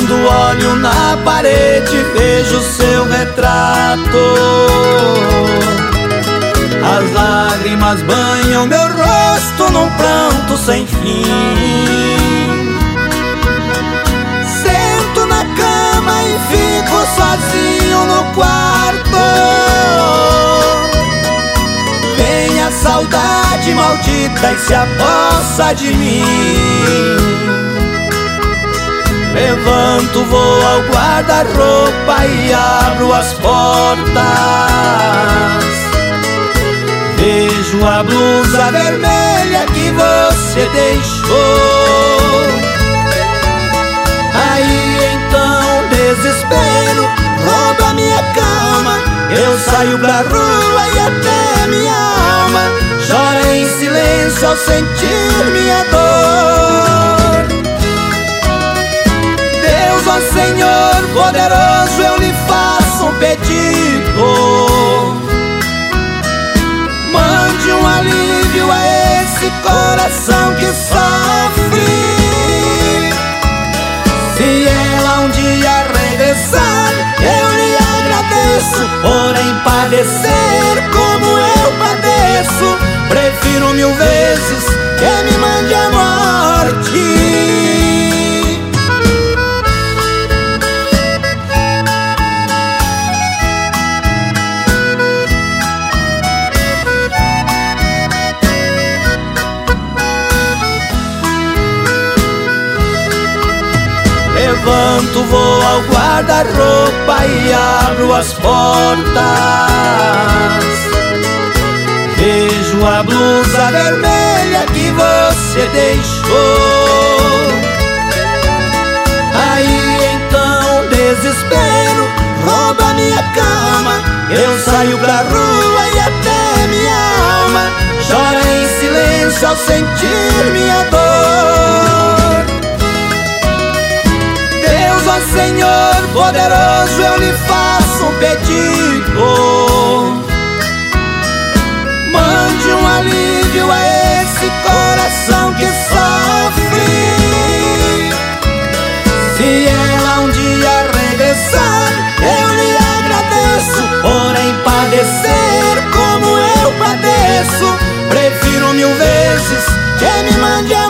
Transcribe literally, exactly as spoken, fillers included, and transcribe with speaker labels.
Speaker 1: Quando olho na parede vejo seu retrato. As lágrimas banham meu rosto num pranto sem fim. Sento na cama e fico sozinho no quarto. Vem a saudade maldita e se apossa de mim. Levanto, vou ao guarda-roupa e abro as portas. Vejo a blusa vermelha que você deixou. Aí então desespero rouba minha cama. Eu saio pra rua e até minha alma chora em silêncio ao sentir minha dor. Deus, ó Senhor poderoso, eu lhe faço um pedido. Mande um alívio a esse coração que sofre. Se ela um dia regressar, eu lhe agradeço. Porém padecer como eu padeço, prefiro mil vezes que me mande a morte. Levanto, vou ao guarda-roupa e abro as portas. Vejo a blusa vermelha que você deixou. Aí então desespero rouba minha cama. Eu saio pra rua e até minha alma chora em silêncio ao sentir minha dor. Ó Senhor poderoso, eu lhe faço um pedido. Mande um alívio a esse coração que sofre. Se ela um dia regressar, eu lhe agradeço. Porém padecer como eu padeço, prefiro mil vezes que me mande a